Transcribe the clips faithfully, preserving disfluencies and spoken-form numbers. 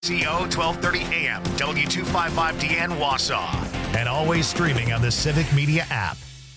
C O twelve thirty A M, W two fifty-five D N Wausau, and always streaming on the Civic Media app.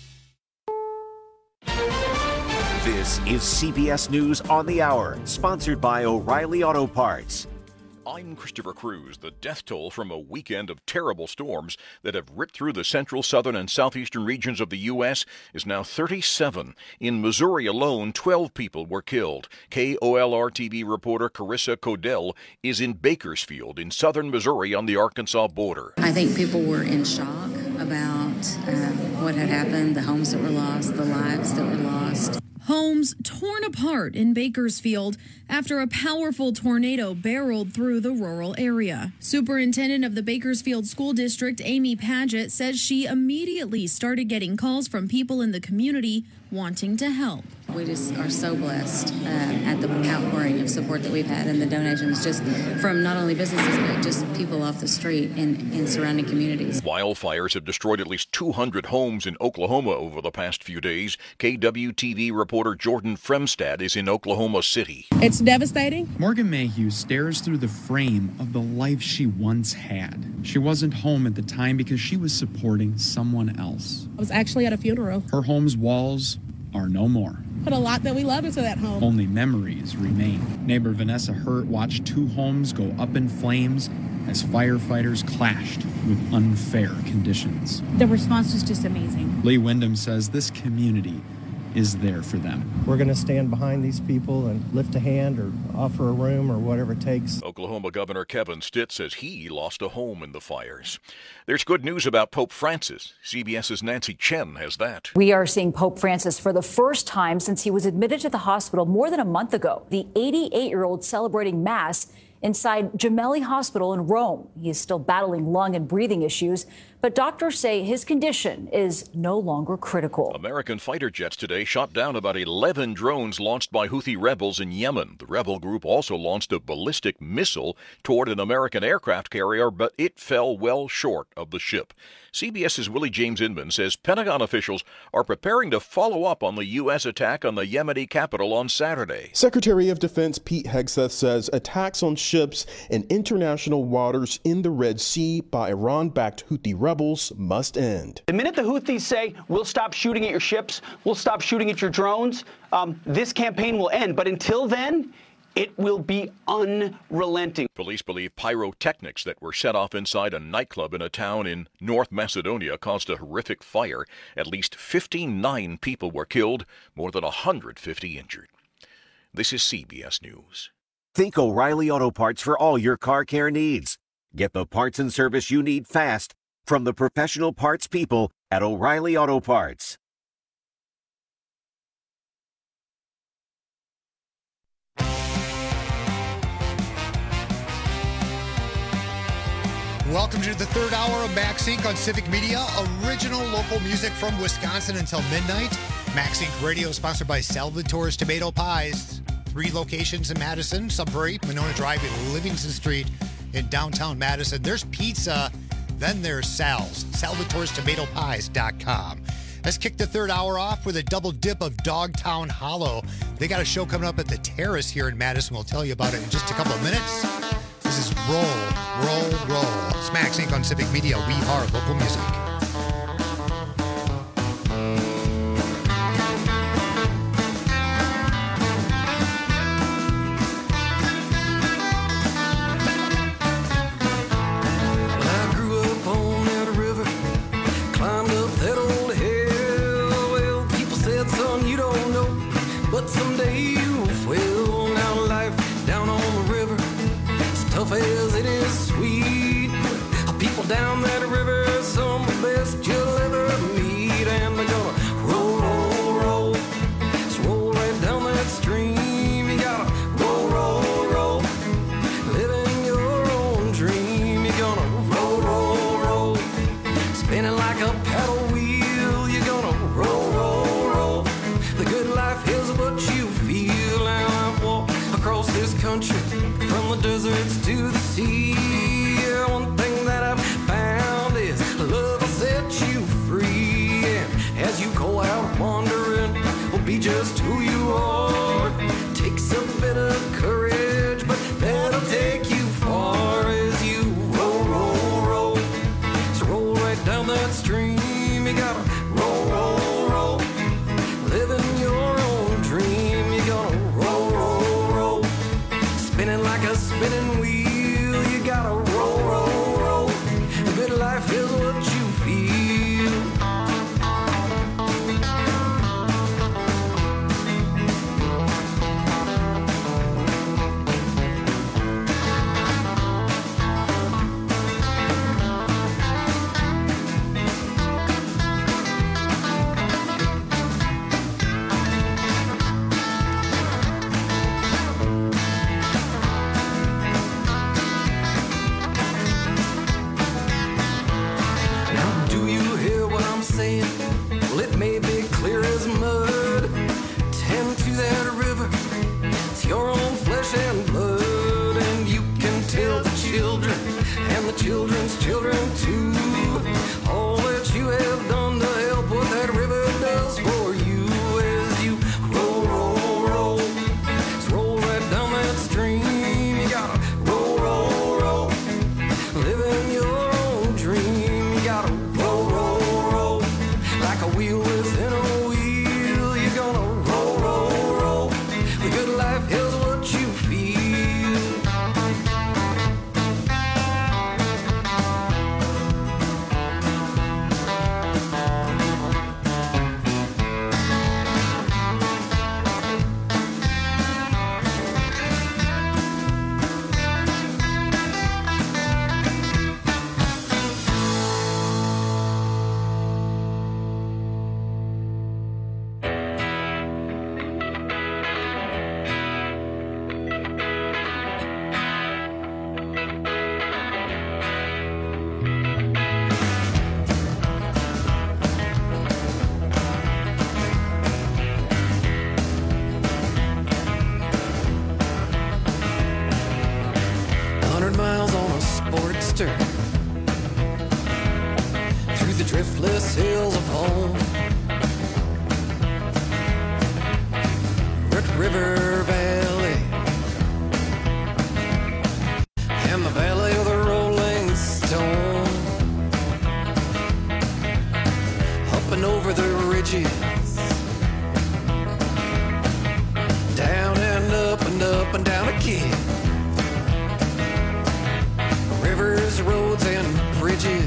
This is C B S News on the Hour, sponsored by O'Reilly Auto Parts. I'm Christopher Cruz. The death toll from a weekend of terrible storms that have ripped through the central, southern, and southeastern regions of the U S is now thirty-seven. In Missouri alone, twelve people were killed. K O L R T V reporter Carissa Codell is in Bakersfield in southern Missouri on the Arkansas border. I think people were in shock about um, what had happened, the homes that were lost, the lives that were lost. Homes torn apart in Bakersfield after a powerful tornado barreled through the rural area. Superintendent of the Bakersfield School District, Amy Paget, says she immediately started getting calls from people in the community wanting to help. We just are so blessed uh, at the outpouring of support that we've had and the donations just from not only businesses but just people off the street in, in surrounding communities. Wildfires have destroyed at least two hundred homes in Oklahoma over the past few days. K W T V reporter Jordan Fremstad is in Oklahoma City. It's devastating. Morgan Mayhew stares through the frame of the life she once had. She wasn't home at the time because she was supporting someone else. I was actually at a funeral. Her home's walls are no more. Put a lot that we love into that home. Only memories remain. Neighbor Vanessa Hurt watched two homes go up in flames as firefighters clashed with unfair conditions. The response was just amazing. Lee Wyndham says this community is there for them. We're going to stand behind these people and lift a hand or offer a room or whatever it takes. Oklahoma Governor Kevin Stitt says he lost a home in the fires. There's good news about Pope Francis. CBS's Nancy Chen has that. We are seeing Pope Francis for the first time since he was admitted to the hospital more than a month ago. The eighty-eight-year-old celebrating Mass inside Gemelli Hospital in Rome. He is still battling lung and breathing issues, but doctors say his condition is no longer critical. American fighter jets today shot down about eleven drones launched by Houthi rebels in Yemen. The rebel group also launched a ballistic missile toward an American aircraft carrier, but it fell well short of the ship. CBS's Willie James Inman says Pentagon officials are preparing to follow up on the U S attack on the Yemeni capital on Saturday. Secretary of Defense Pete Hegseth says attacks on ships in international waters in the Red Sea by Iran-backed Houthi rebels must end. The minute the Houthis say, we'll stop shooting at your ships, we'll stop shooting at your drones, um, this campaign will end. But until then, it will be unrelenting. Police believe pyrotechnics that were set off inside a nightclub in a town in North Macedonia caused a horrific fire. At least fifty-nine people were killed, more than one hundred fifty injured. This is C B S News. Think O'Reilly Auto Parts for all your car care needs. Get the parts and service you need fast from the professional parts people at O'Reilly Auto Parts. Welcome to the third hour of MaxInc on Civic Media. Original local music from Wisconsin until midnight. MaxInc Radio is sponsored by Salvatore's Tomato Pies. Three locations in Madison, Sudbury, Monona Drive, and Livingston Street in downtown Madison. There's pizza, then there's Sal's. Salvatore's Tomato Pies dot com. Let's kick the third hour off with a double dip of Dogtown Hollow. They got a show coming up at the Terrace here in Madison. We'll tell you about it in just a couple of minutes. This is Roll, Roll, Roll. It's MaxInc on Civic Media. We are local music. But someday you will. Now life down on the river, as tough as it is sweet. People down that river, some of the best you'll ever meet. And they're gonna roll, roll, roll, just roll right down that stream. You gotta roll, roll, roll, living your own dream. You're gonna roll, roll, roll, spinning like a paddle wheel. You're gonna roll, roll, roll. The good life is what you feel. And I've walked across this country, from the deserts to the sea. Yeah, one thing that I've found children and the children's children too. All that you have done to help what that river does for you as you roll, roll, roll. Just roll right down that stream. You gotta roll, roll, roll. Living your own dream. You gotta roll, roll, roll. Like a wheel within a wheel. You're gonna roll, roll, roll. The good life is what you feel. Hundred miles on a Sportster through the driftless hills of home. Red River Valley and the Valley of the Rolling Stone. Up and over the ridges, down and up and up and down again. Rivers, roads, and bridges,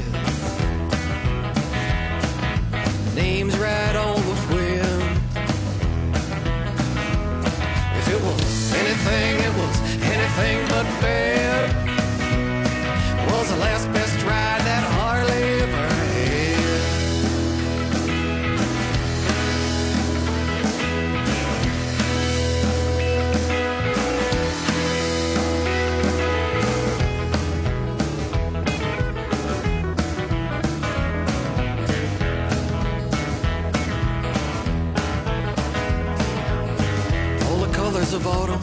names right on the wind. If it was anything, it was anything but bad. It was the last best ride that Harley ever had. Of autumn,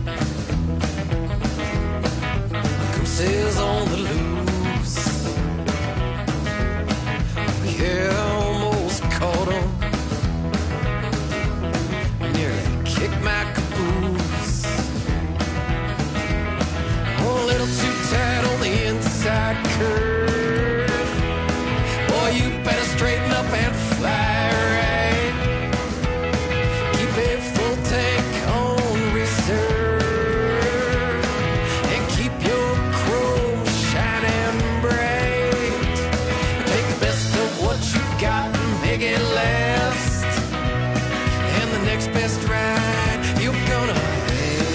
gooses on the loose. Yeah, almost caught 'em. Nearly kicked my caboose. Oh, a little too tight on the inside curve. Boy, you better straighten up and fly right. Keep a full tank on and keep your chrome shining bright. Take the best of what you've got and make it last. And the next best ride you're gonna have.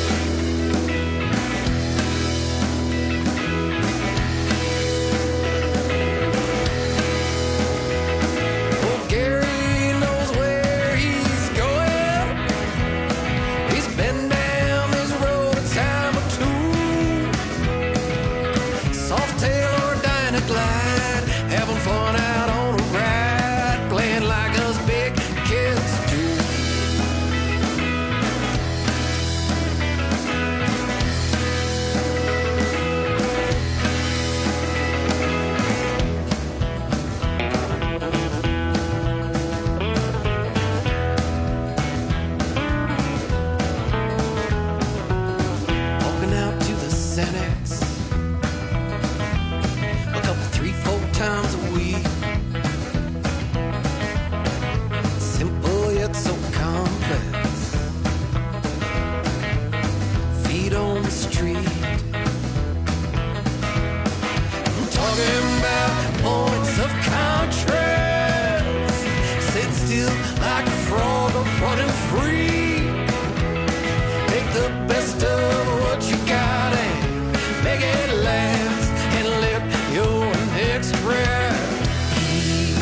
Oh, Gary knows where he's going. He's been down this road a time or two. Softail or Dynaglide, having fun out on a ride, playing like us big kids do. Walking out to the Xanax a couple, three, four times a week. Simple yet so complex. Feet on the street. I'm talking about points of contrast. Sit still like a frog or running free. Take the best of what you got and make it last, and let your next ride be.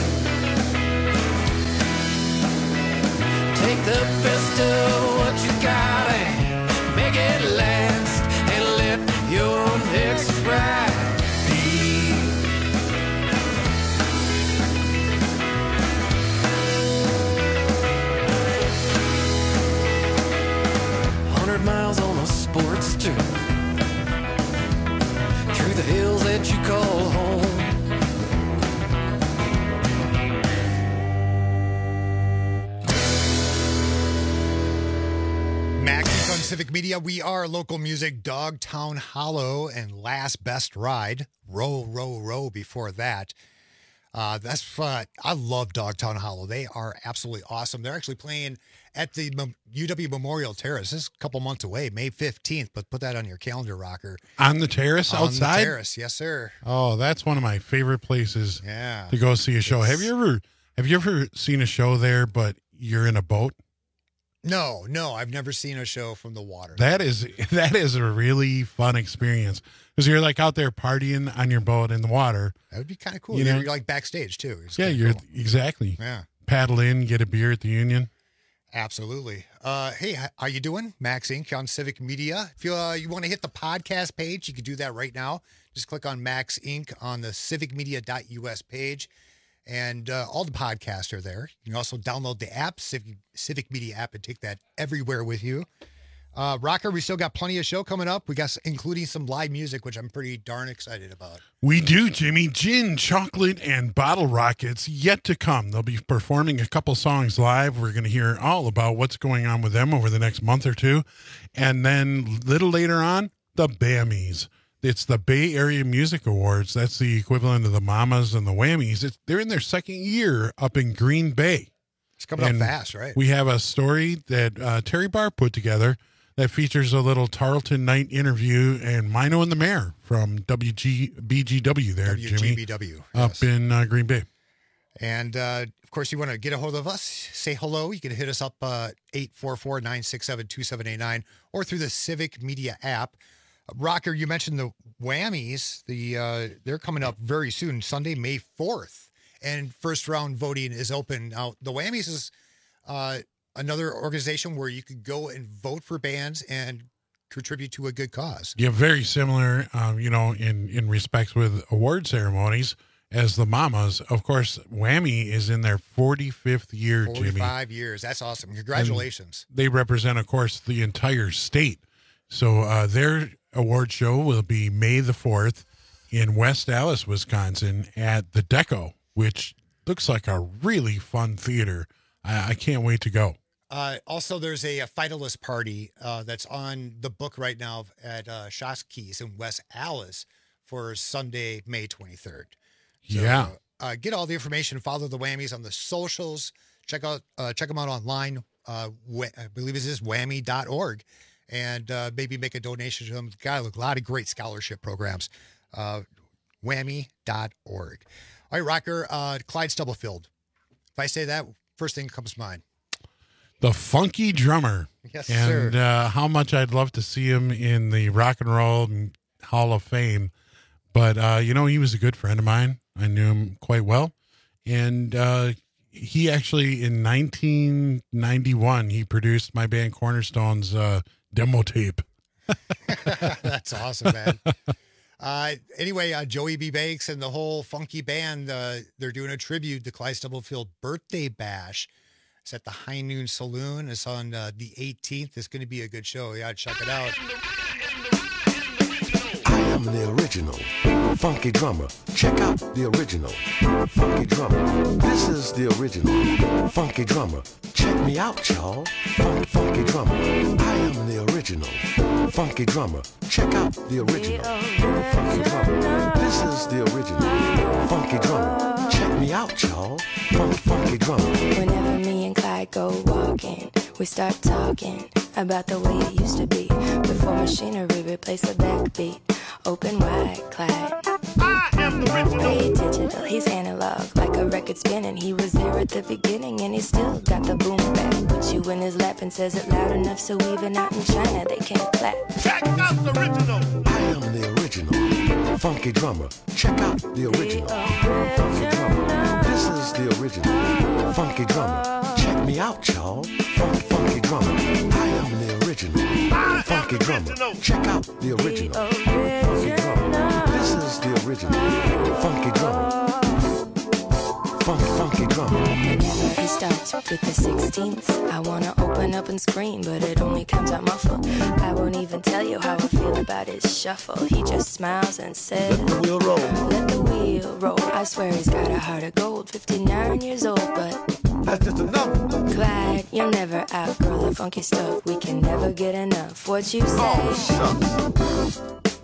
Take the best of what you got and make it last, and let your next ride be. Hundred miles on a Sportster through the hills that you call home. Max Inc on Civic Media. We are local music, Dogtown Hollow, and Last Best Ride. Row, row, row before that. Uh, that's fun. I love Dogtown Hollow. They are absolutely awesome. They're actually playing at the U W Memorial Terrace. This is a couple months away, May fifteenth, but put that on your calendar, Rocker. On the terrace on outside? On the terrace, yes, sir. Oh, that's one of my favorite places yeah. to go see a show. It's... Have you ever have you ever seen a show there, but you're in a boat? No, no, I've never seen a show from the water. That is that is a really fun experience because you're like out there partying on your boat in the water. That would be kind of cool. You You're, know? you're like backstage too. It's yeah, kinda you're cool. exactly. Yeah, paddle in, get a beer at the Union. Absolutely. Uh, hey, how you doing? Max Inc on Civic Media. If you uh, you want to hit the podcast page, you can do that right now. Just click on Max Inc on the civic media dot U S page. And uh, all the podcasts are there. You can also download the app, Civic, Civic Media app, and take that everywhere with you. Uh, Rocker, we still got plenty of show coming up. We got including some live music, which I'm pretty darn excited about. We do, Jimmy. Gin, chocolate, and bottle rockets yet to come. They'll be performing a couple songs live. We're going to hear all about what's going on with them over the next month or two. And then a little later on, the Bammies. It's the Bay Area Music Awards. That's the equivalent of the Mamas and the Whammies. It's, they're in their second year up in Green Bay. It's coming and up fast, right? We have a story that uh, Terry Barr put together that features a little Tarleton Night interview and Mino and the Mayor from W G B G W there, W G B W, Jimmy, yes. up in uh, Green Bay. And, uh, of course, you want to get a hold of us, say hello. You can hit us up uh, eight four four, nine six seven, two seven eight nine or through the Civic Media app. Rocker, you mentioned the Whammies. The uh, they're coming up very soon, Sunday, May fourth, and first round voting is open. Now, the Whammies is uh, another organization where you could go and vote for bands and contribute to a good cause. Yeah, very similar, um, you know, in, in respects with award ceremonies as the Mamas. Of course, Whammy is in their forty-fifth year, Jimmy. forty-five years. That's awesome. Congratulations. And they represent, of course, the entire state. So uh, their award show will be May the fourth in West Allis, Wisconsin at the Deco, which looks like a really fun theater. I, I can't wait to go. Uh, also, there's a, a finalist party uh, that's on the book right now at uh, Shoski's in West Allis for Sunday, May twenty-third. So, yeah. Uh, get all the information. Follow the Whammies on the socials. Check out uh, check them out online. Uh, wh- I believe it is whammy dot org. And uh, maybe make a donation to them. Got a lot of great scholarship programs. Uh, whammy dot org. All right, Rocker, uh, Clyde Stubblefield. If I say that, first thing that comes to mind. The Funky Drummer. Yes, and, sir. uh, how much I'd love to see him in the Rock and Roll Hall of Fame. But, uh, you know, he was a good friend of mine. I knew him quite well. And uh, he actually, in nineteen ninety-one, he produced my band Cornerstone's uh, demo tape. That's awesome, man. Uh, anyway, uh, Joey B. Banks and the whole funky band, uh, they're doing a tribute to Clyde Stubblefield birthday bash. It's at the High Noon Saloon. It's on uh, the eighteenth. It's going to be a good show. Yeah, check it out. I am the original funky drummer. Check out the original funky drummer. This is the original funky drummer. Check me out, y'all. Funky, funky drummer. I am the original funky drummer. Check out the original funky drummer. This is the original funky drummer. Check me out, y'all. Funky, funky drummer. Whenever me and Clyde go walking, we start talking about the way it used to be before machinery replaced the backbeat. Open wide, Clyde. I am the original. Way digital, he's analog, like a record spinning. He was there at the beginning and he still got the boom back. Put you in his lap and says it loud enough so even out in China they can't clap. Check out the original. I am the original funky drummer. Check out the original funky drummer. This is the original funky drummer. Check me out, y'all. Funky, funky drummer. I am the original funky drummer. Check out the original funky drummer. This is the original funky drummer. Funky, funky drummer. Whenever he starts with the sixteenths, I wanna open open up and scream, but it only comes out muffled. I won't even tell you how I feel about his shuffle. He just smiles and says, let the wheel roll. Let the wheel roll. I swear he's got a heart of gold. fifty-nine years old, but that's just a number. Clyde, you'll never outgrow the funky stuff. We can never get enough. What you say? Oh, shucks.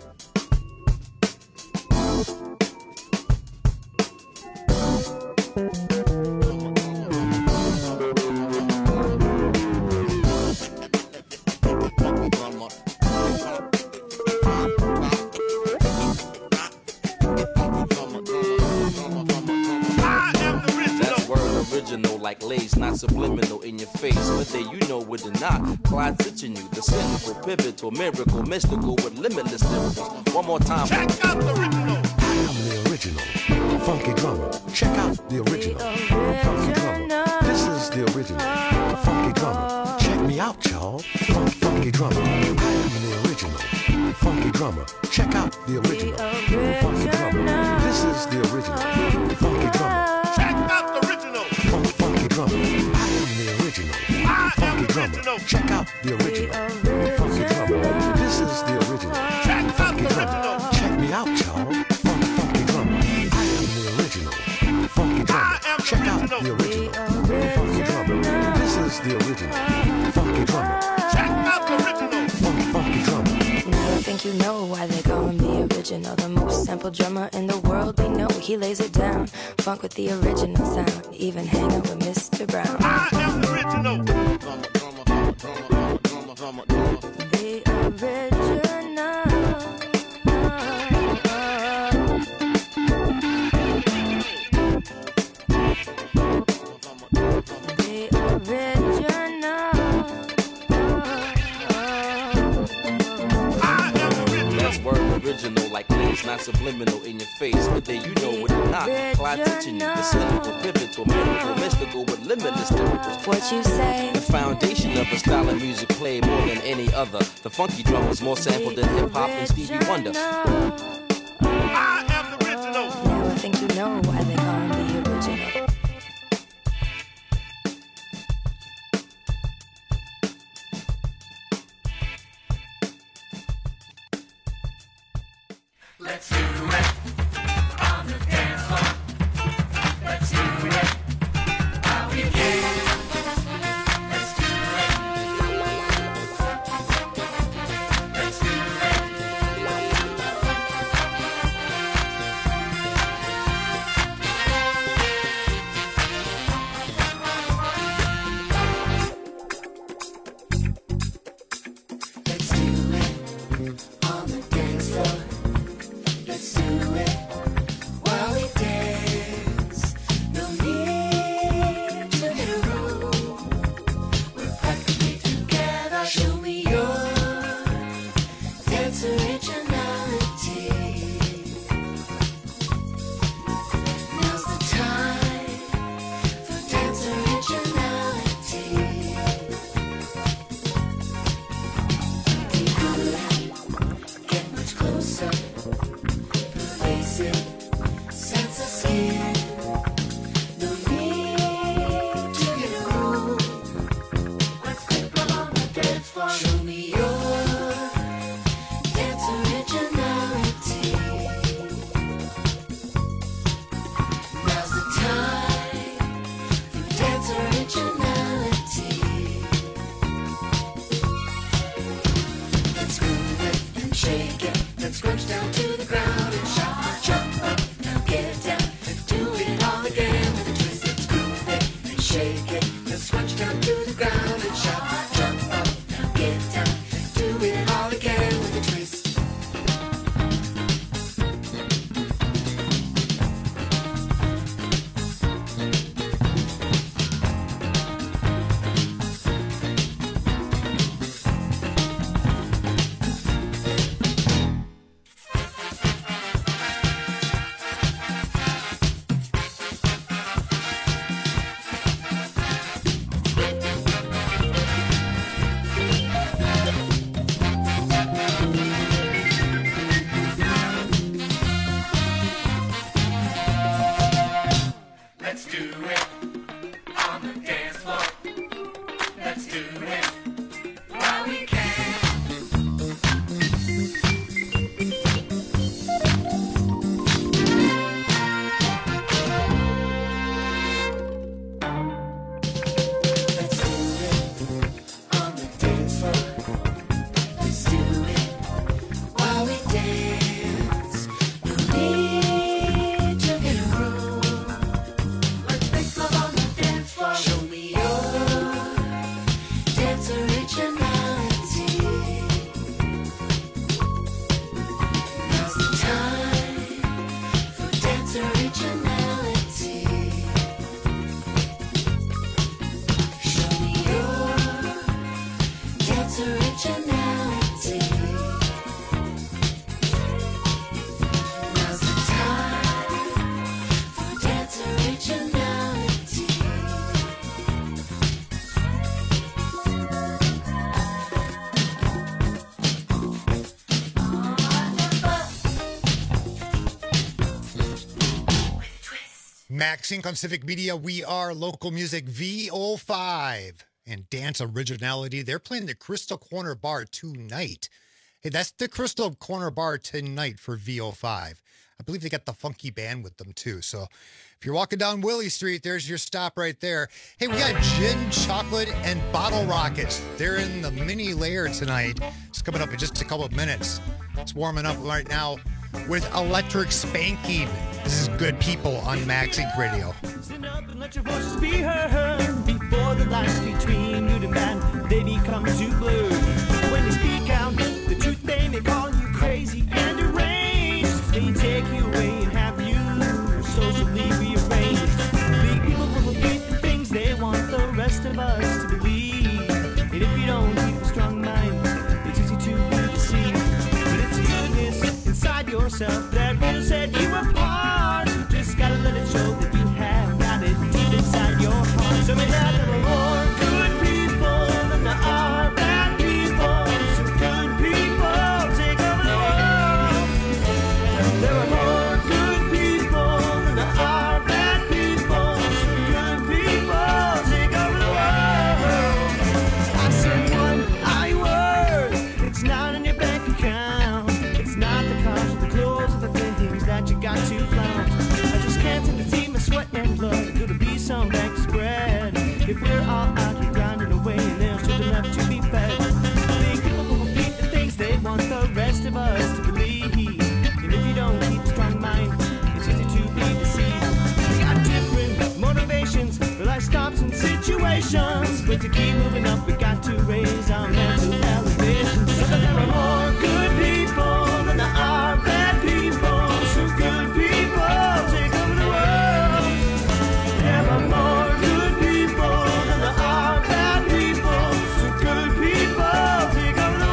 Like lace, not subliminal in your face. Whether you know it or not, Clyde's itching you. The cynical, pivotal, miracle, mystical with limitless lyrics. One more time. Check out the original. I am the original. Funky drummer. Check out the original. Funky drummer. This is the original. Funky drummer. Check me out, y'all. Funky, funky drummer. I am the original. Funky drummer. Check out the original. Funky drummer. This is the original. Funky drummer. Check out the original. Funky, funky drummer. I am the original. I funky am the drummer. original. Check out the original. Funky drummer. This is the original. Check out funky the drummer. original. Check me out, y'all. Funky, funky drummer. I am the original. Funky drummer. I am Check the out original. the original. Funky drummer. This is the original. Funky drummer. Check out the original. Funky, funky drummer. I think you know why they call him the original. The most sampled drummer in the world, we know he lays it down. Funk with the original sound, even hanging with Mister Brown. I am the original. The original. The original. That's word original, like lace, not subliminal in your face. Whether you know it or not, Clyde's itching you. The cynical, pivotal, miracle, mystical with limitless lyrics. What you say? The foundation of a style of music played more than any other. The funky drum is more sampled than hip hop and Stevie Wonder. I am the original. Now I think you know why they call him the original. Let's do it on the dance floor. Let's do it how we can. Let's do it. Let's do it. Let's do it on the dance floor. Let's do Need you in a room. Let's make love on the dance floor. Show me your dance originality. Now's the time for dance originality. Show me your dance originality. Now's the time for dance originality. Max Inc on Civic Media. We are local music V O five and dance originality. They're playing the Crystal Corner Bar tonight. Hey, that's the Crystal Corner Bar tonight for V O five. I believe they got the funky band with them too. So if you're walking down Willie Street, there's your stop right there. Hey, we got gin, chocolate, and bottle rockets. They're in the mini layer tonight. It's coming up in just a couple of minutes. It's warming up right now with Electric Spanking. This is Good People on Max Inc Radio. Stand up and let your voices be heard. Before the lines between good and bad, they become too blurred. When they speak out the truth, they may call you crazy and deranged. They take you away and have you socially rearranged. Big people will repeat the things they want the rest of us to believe. And if you don't keep a strong mind, it's easy to be deceived. But it's goodness inside yourself that will set you apart. Just gotta let it show that you have got it deep inside your heart. So may that there are more good people than there are bad people. So good people take over the world. There are more good people than there are bad people. So good people take over the world. I said one I word. It's not in your bank account. It's not the cars or the clothes or the things that you got to flaunt. I just can't seem to see my sweat and blood. Gonna be some back to spread. If we're all out here grinding away and there's children left to be fed. Big people will repeat the things they want the rest of us to believe. And if you don't keep a strong mind, it's easy to be deceived. We got different motivations for life stops and situations. But to keep moving up, we got to raise our mental elevation. So that there are more good people than there are bad people. So good people take over the world. There are more good people than there are bad people. So good people take over the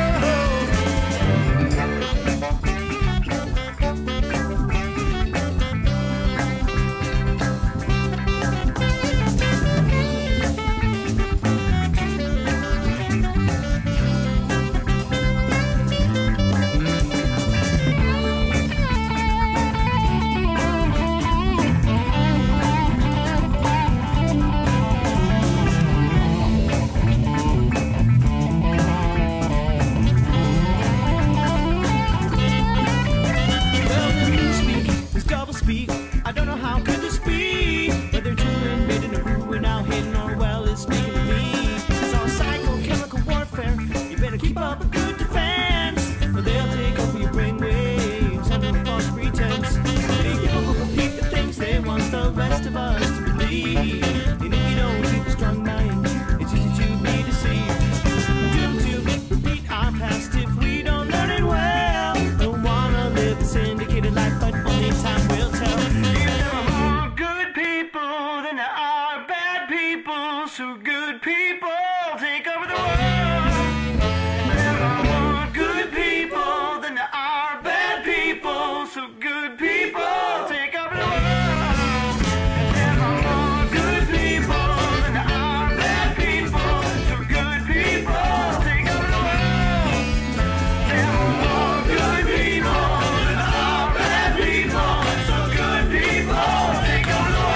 Well, the new speak is double speak. I don't know how could this be. Whether children made in a ruin now hidden or well is speaking to me. It's all psychochemical warfare. You better keep up a good defense, or they'll take over your brainwaves under a false pretense. Big people will repeat the things they want the rest of us to believe. And if you don't keep a strong mind, it's easy to be deceived. Doomed to repeat our past if we don't learn it well. Don't wanna live a syndicated life, but only time will tell. If there are more good people than there are bad people, so good people take over the world. There are more good people than there are bad people, so good people take over the world. There are more good people than there are bad people, so good people take over the world. There are more good people than there are bad people, so good people take over the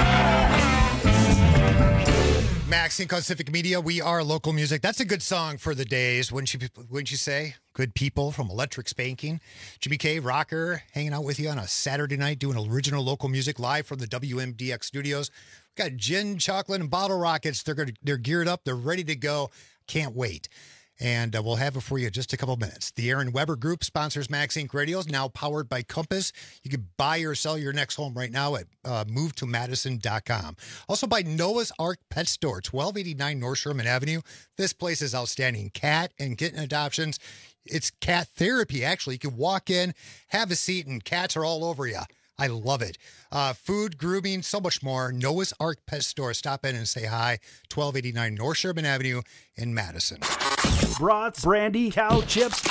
world. Max Inc on Civic Media. We are local music. That's a good song for the days. Wouldn't you, wouldn't you say? Good People from Electric Spanking. Jimmy K, rocker, hanging out with you on a Saturday night doing original local music live from the W M D X studios. We've got gin, chocolate, and bottle rockets. They're gonna, they're geared up. They're ready to go. Can't wait. And uh, we'll have it for you in just a couple minutes. The Aaron Weber Group sponsors Max Inc Radio, now powered by Compass. You can buy or sell your next home right now at uh, move to madison dot com. Also by Noah's Ark Pet Store, twelve eighty-nine North Sherman Avenue. This place is outstanding. Cat and kitten adoptions. It's cat therapy, actually. You can walk in, have a seat, and cats are all over you. I love it. Uh, food, grooming, so much more. Noah's Ark Pet Store. Stop in and say hi. twelve eighty-nine North Sherman Avenue in Madison. Brats, brandy, cow chips,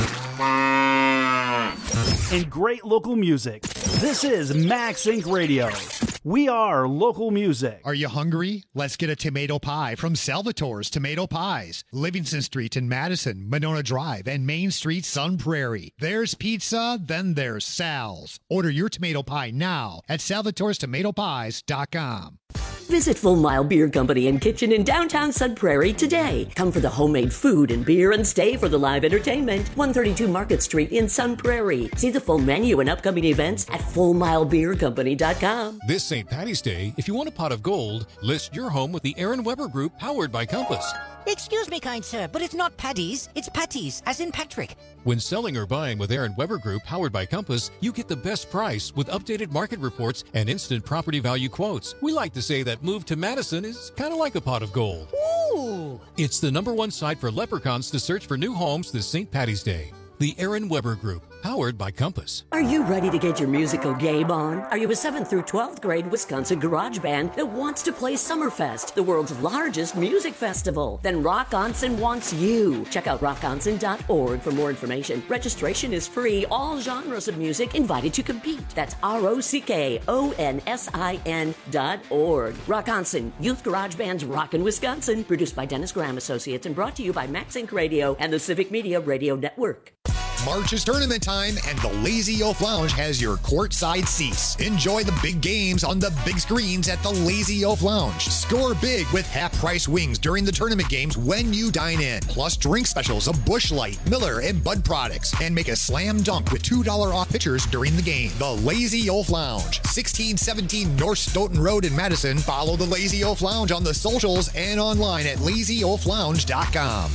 and great local music. This is Max Inc Radio. We are local music. Are you hungry? Let's get a tomato pie from Salvatore's Tomato Pies. Livingston Street in Madison, Monona Drive, and Main Street, Sun Prairie. There's pizza, then there's Sal's. Order your tomato pie now at salvatores tomato pies dot com. Visit Full Mile Beer Company and Kitchen in downtown Sun Prairie today. Come for the homemade food and beer and stay for the live entertainment. one thirty-two Market Street in Sun Prairie. See the full menu and upcoming events at full mile beer company dot com. This Saint Patty's Day, if you want a pot of gold, list your home with the Aaron Weber Group, powered by Compass. Excuse me, kind sir, but it's not Paddy's, it's Patties, as in Patrick. When selling or buying with Aaron Weber Group, powered by Compass, you get the best price with updated market reports and instant property value quotes. We like to say that move to Madison is kind of like a pot of gold. Ooh! It's the number one site for leprechauns to search for new homes this Saint Patty's Day. The Aaron Weber Group, powered by Compass. Are you ready to get your musical game on? Are you a seventh through twelfth grade Wisconsin garage band that wants to play Summerfest, the world's largest music festival? Then Rock Onsen wants you. Check out rock onsen dot org for more information. Registration is free. All genres of music invited to compete. That's R O C K O N S I N dot org. Rock Onsen, Youth Garage Band's Rockin' Wisconsin. Produced by Dennis Graham Associates and brought to you by Max Inc Radio and the Civic Media Radio Network. March is tournament time, and the Lazy Oaf Lounge has your courtside seats. Enjoy the big games on the big screens at the Lazy Oaf Lounge. Score big with half-price wings during the tournament games when you dine in. Plus drink specials of Busch Light, Miller, and Bud products. And make a slam dunk with two dollars off pitchers during the game. The Lazy Oaf Lounge, sixteen seventeen North Stoughton Road in Madison. Follow the Lazy Oaf Lounge on the socials and online at lazy oaf lounge dot com.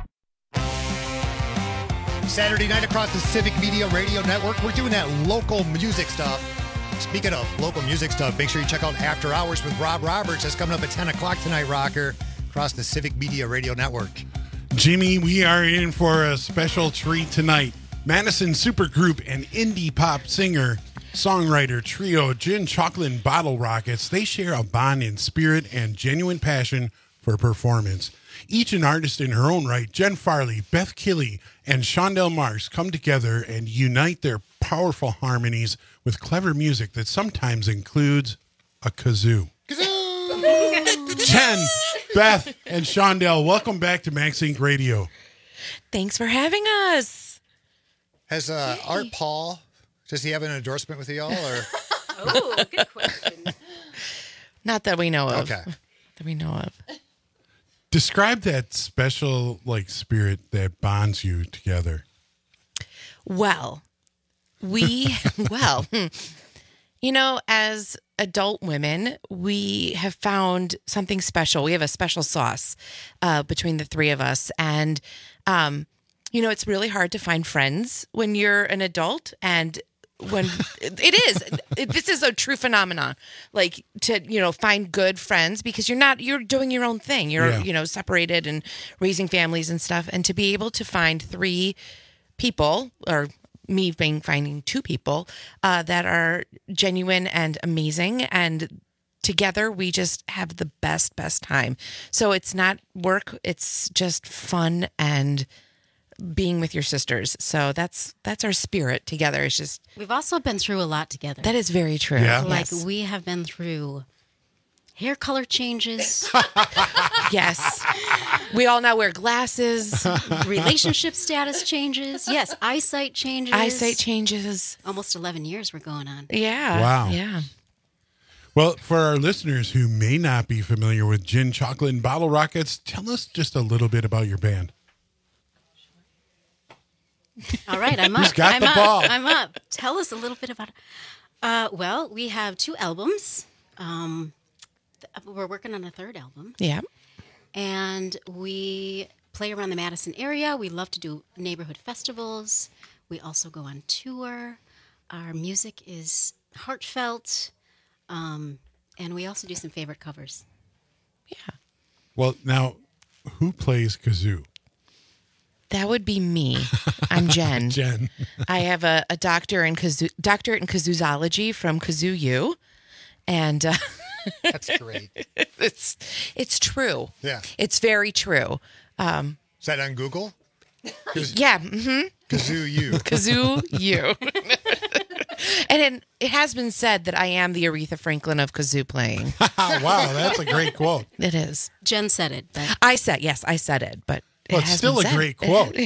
Saturday night across the Civic Media Radio Network, we're doing that local music stuff. Speaking of local music stuff, make sure you check out After Hours with Rob Roberts. That's coming up at ten o'clock tonight, Rocker, across the Civic Media Radio Network. Jimmy, we are in for a special treat tonight. Madison supergroup and indie pop singer, songwriter trio Gin Chocolate and Bottle Rockets, they share a bond in spirit and genuine passion for performance. Each an artist in her own right, Jen Farley, Beth Killey, and Shondell Marks come together and unite their powerful harmonies with clever music that sometimes includes a kazoo. Kazoo! Jen, Beth, and Shondell, welcome back to Max Inc Radio. Thanks for having us. Has uh, Art Paul, does he have an endorsement with y'all? Or? Oh, good question. Not that we know of. Okay. That we know of. Describe that special like spirit that bonds you together. Well, we, well, you know, as adult women, we have found something special. We have a special sauce uh, between the three of us. And, um, you know, it's really hard to find friends when you're an adult, and when it is, it, this is a true phenomenon, like to, you know, find good friends, because you're not, you're doing your own thing. You're, yeah. you know, separated and raising families and stuff. And to be able to find three people, or me being finding two people uh, that are genuine and amazing, and together we just have the best, best time. So it's not work. It's just fun and being with your sisters. So that's that's our spirit together. It's just, we've also been through a lot together. That is very true. Yeah. Like Yes. we have been through hair color changes. Yes. We all now wear glasses. Relationship status changes. Yes, eyesight changes. Eyesight changes. Almost eleven years we're going on. Yeah. Wow. Yeah. Well, for our listeners who may not be familiar with Gin Chocolate and Bottle Rockets, tell us just a little bit about your band. All right, I'm up. Who's got I'm the up. ball? I'm up. Tell us a little bit about it. Uh, well, we have two albums. Um, th- we're working on a third album. Yeah. And we play around the Madison area. We love to do neighborhood festivals. We also go on tour. Our music is heartfelt. Um, and we also do some favorite covers. Well, now, who plays kazoo? That would be me. I'm Jen. Jen. I have a, a doctor in kazoo, doctorate in kazoozology from Kazoo U, and uh, That's great. it's it's true. Yeah. It's very true. Um, Is that on Google? yeah. Mm-hmm. Kazoo U. Kazoo U. And it, it has been said that I am the Aretha Franklin of kazoo playing. Wow, that's a great quote. It is. Jen said it. But I said, yes, I said it, but it Well, it's has still been a said. great quote.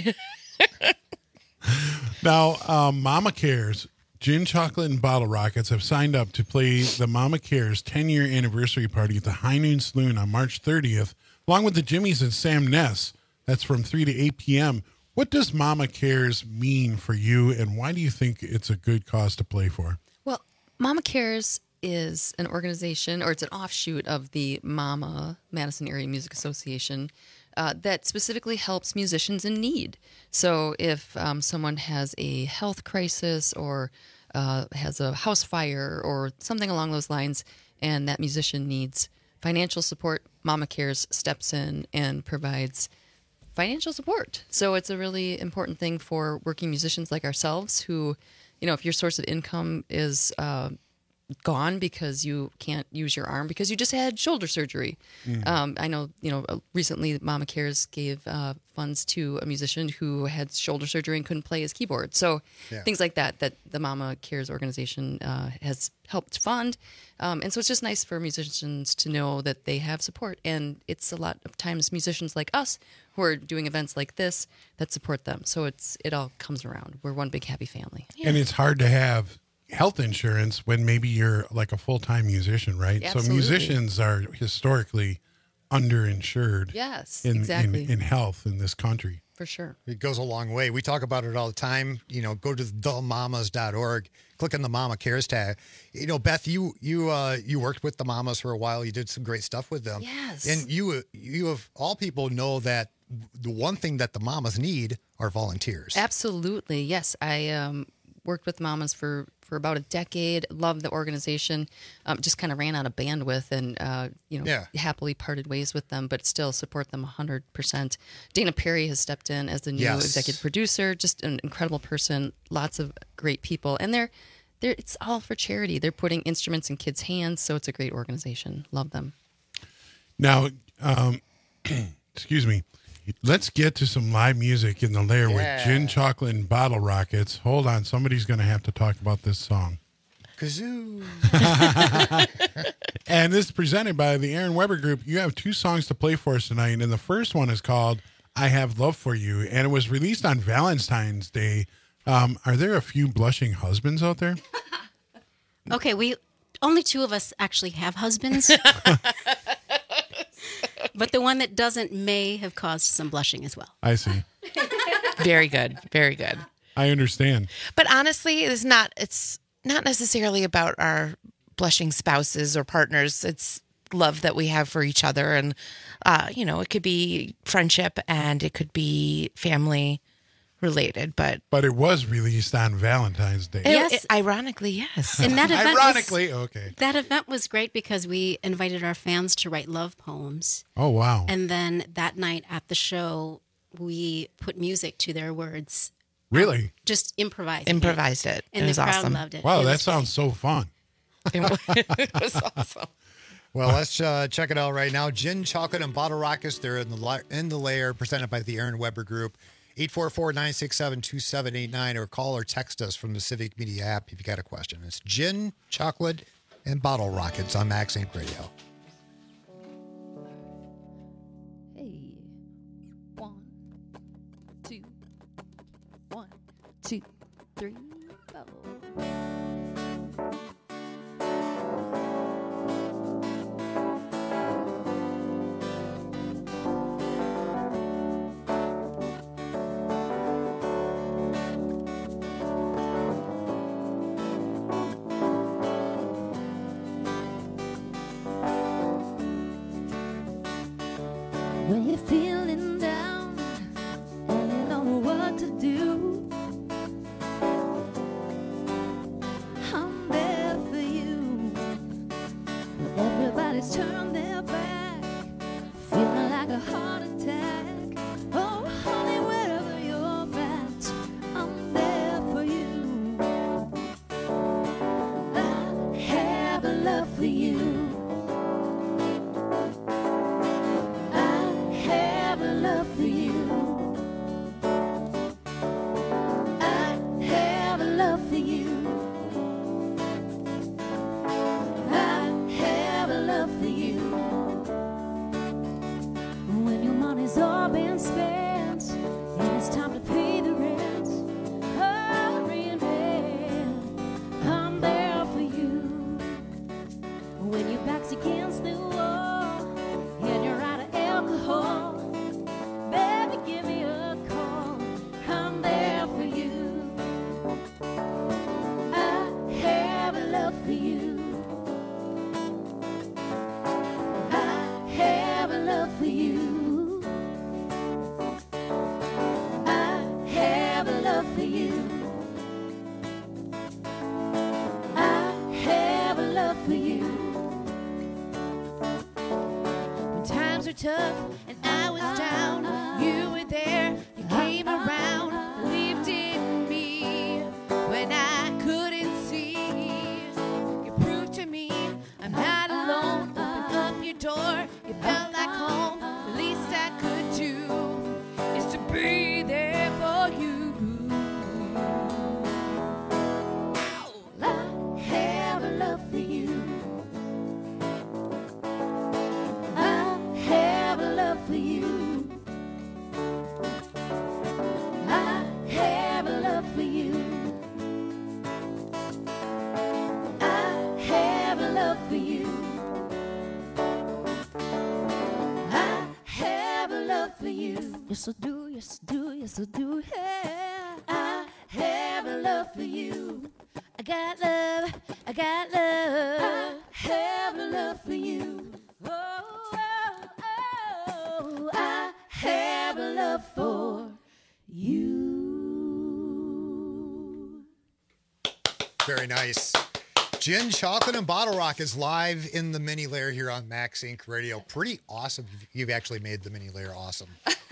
Now, um, Mama Cares, Gin Chocolate and Bottle Rockets have signed up to play the Mama Cares ten-year anniversary party at the High Noon Saloon on March thirtieth, along with the Jimmys and Sam Ness. That's from three to eight p.m. What does Mama Cares mean for you, and why do you think it's a good cause to play for? Well, Mama Cares is an organization, or it's an offshoot of the MAMA, Madison Area Music Association, uh, that specifically helps musicians in need. So if um, someone has a health crisis or uh, has a house fire or something along those lines, and that musician needs financial support, Mama Cares steps in and provides financial support. So it's a really important thing for working musicians like ourselves who, you know, if your source of income is uh, gone because you can't use your arm because you just had shoulder surgery. Mm. Um, I know, you know, recently Mama Cares gave uh, funds to a musician who had shoulder surgery and couldn't play his keyboard. So Yeah. things like that, that the Mama Cares organization uh, has helped fund. Um, and so it's just nice for musicians to know that they have support. And it's a lot of times musicians like us who are doing events like this that support them. So it's it all comes around. We're one big happy family. And it's hard to have health insurance when maybe you're like a full-time musician, right? So Absolutely. musicians are historically underinsured. Yes, in, exactly. in, in health in this country. For sure. It goes a long way. We talk about it all the time. You know, go to the mamas dot org, click on the Mama Cares tag. You know, Beth, you you uh, you worked with the Mamas for a while. You did some great stuff with them. Yes. And you you of all people know that the one thing that the Mamas need are volunteers. Absolutely. Yes. I um, worked with Mamas for, for about a decade. Loved the organization. Um, just kind of ran out of bandwidth and, uh, you know, Yeah. happily parted ways with them, but still support them one hundred percent. Dana Perry has stepped in as the new Yes. executive producer. Just an incredible person. Lots of great people. And they're, they're, it's all for charity. They're putting instruments in kids' hands. So it's a great organization. Love them. Now, um, excuse me. Let's get to some live music in the lair Yeah. with Gin Chocolate and Bottle Rockets. Hold on. Somebody's going to have to talk about this song. Kazoo. And this is presented by the Aaron Weber Group. You have two songs to play for us tonight. And the first one is called I Have Love for You. And it was released on Valentine's Day. Um, are there a few blushing husbands out there? okay, we only two of us actually have husbands. But the one that doesn't may have caused some blushing as well. I see. Very good. Very good. I understand. But honestly, it's not it's not necessarily about our blushing spouses or partners. It's love that we have for each other. And, uh, you know, it could be friendship and it could be family related. But But it was released on Valentine's Day. it- Yes. it- ironically, yes. And that event Ironically, was, okay. That event was great because we invited our fans to write love poems. Oh, wow. And then that night at the show, we put music to their words. Really? Just improvised. Improvised it. And It the was crowd awesome. loved it. Wow, It that was sounds so fun. It was awesome. Well, let's uh, check it out right now. Gin, Chocolate, and Bottle Rockets. They're in the la- in the lair, presented by the Aaron Weber Group. eight four four, nine six seven, two seven eight nine, or call or text us from the Civic Media app if you got a question. It's Gin, Chocolate, and Bottle Rockets on Max Inc Radio. Hey, one, two, one, two, three, four. When you're feeling down, have a love for you. I have a love for you. I have a love for you. I have a love for you. When your money's all been spent and it's time to pay the rent, hurry and bend, I'm there for you. When your back's against the wall and you're out of alcohol, baby, give me a call, I'm there for you. I have a love for you. I have a love for you. I have a love for you. I have a love for you. When times were tough and I was down, you were there, you came around, believed in me when I couldn't see. You proved to me I'm not alone. Opened up your door, you felt like home. The least I could do is to be there for you. I have a love for you. I have a love for you. I have a love for you. I have a love for you. I have a love for you. Yes, I do, yes, I do, yes, I do. Yeah. I have a love for you. I got love, I got love. I have a love for you. Oh, oh, oh. I have a love for you. Very nice. Gin, Chocolate, and Bottle Rock is live in the mini layer here on Max Inc Radio. Pretty awesome. You've actually made the mini layer awesome.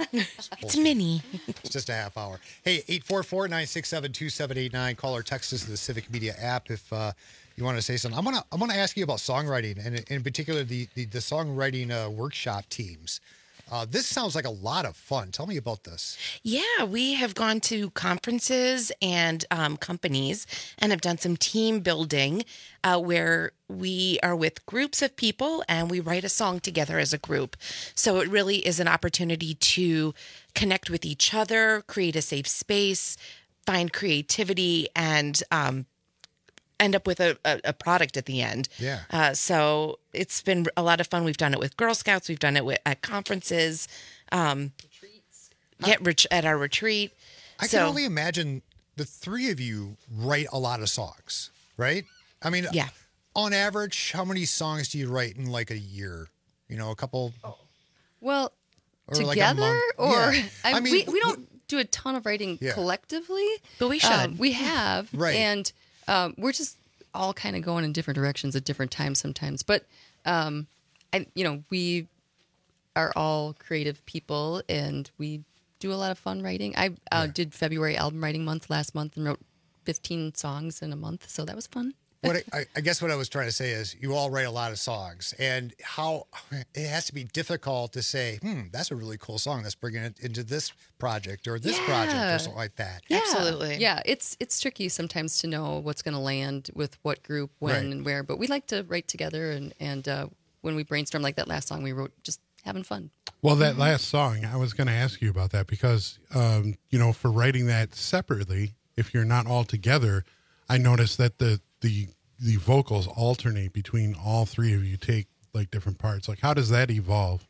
It's mini. It's just a half hour. Hey, eight four four, nine six seven, two seven eight nine. Call or text us to the Civic Media app if uh, you want to say something. I'm gonna I'm gonna ask you about songwriting, and in particular the the, the songwriting uh, workshop teams. Uh, this sounds like a lot of fun. Tell me about this. Yeah, we have gone to conferences and um, companies and have done some team building uh, where we are with groups of people and we write a song together as a group. So it really is an opportunity to connect with each other, create a safe space, find creativity, and um, end up with a, a, a product at the end. Yeah. Uh, so it's been a lot of fun. We've done it with Girl Scouts. We've done it with, at conferences. Um, Retreats. Get rich at our retreat. I so, can only imagine the three of you write a lot of songs, right? I mean, yeah. On average, how many songs do you write in like a year? You know, a couple. Well, Or like a together, month. or Yeah. I, I mean, we we don't do a ton of writing Yeah. collectively, but we should. Um, we have, Right. And um, we're just all kind of going in different directions at different times sometimes. But um, I, you know, we are all creative people, and we do a lot of fun writing. I uh, did February album writing month last month and wrote fifteen songs in a month, so that was fun. What I, I guess what I was trying to say is you all write a lot of songs, and how it has to be difficult to say, hmm, that's a really cool song. Let's bring it into this project or this Yeah. project or something like that. Yeah. Absolutely. Yeah, it's it's tricky sometimes to know what's going to land with what group, when, Right. and where. But we like to write together, and and uh, when we brainstorm, like that last song we wrote, just having fun. Well, that last song, I was going to ask you about that because, um, you know, for writing that separately, if you're not all together, I noticed that the the the vocals alternate between all three of you, take like different parts. Like, how does that evolve?